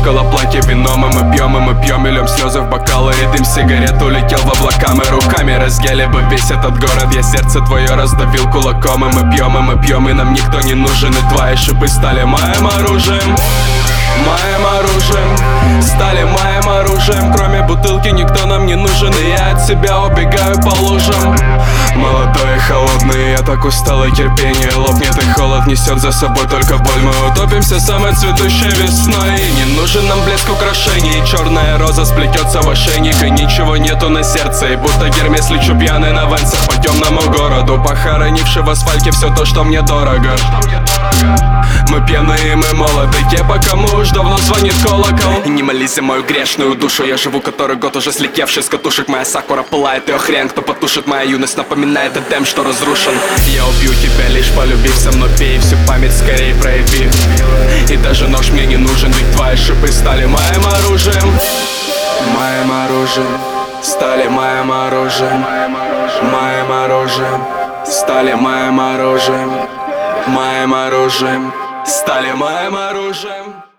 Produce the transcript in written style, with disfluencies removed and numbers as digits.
около платья вином, и мы пьем, и льем слезы в бокалы. И дым сигарет улетел в облака, мы руками разъели бы весь этот город. Я сердце твое раздавил кулаком, и мы пьем, и нам никто не нужен. И твои шипы стали моим оружием. Моим оружием, стали моим оружием. Кроме бутылки никто нам не нужен, и я от себя убегаю по лужам. Молодой и холодный, я так устал, и терпение лопнет, и холод несет за собой только боль. Мы утопимся самой цветущей весной, и не нужен нам блеск украшений. Черная роза сплетется в ошейник, и ничего нету на сердце. И будто Гермес лечу пьяный на венцах по темному городу, похоронивший в асфальте все то, что мне дорого. Мы пьяные, мы молоды, те, по кому уж давно звонит колокол. Не молись за мою грешную душу, я живу который год уже слетевший с катушек. Моя сакура пылает, ее хрен кто потушит. Моя юность напоминает Эдем, что разрушен. Я убью тебя, лишь полюбив, со мной пей, всю память скорее прояви. И даже нож мне не нужен, ведь твои шипы стали моим оружием. Моим оружием, стали моим оружием. Моим оружием, стали моим оружием. Моим оружием, стали моим оружием.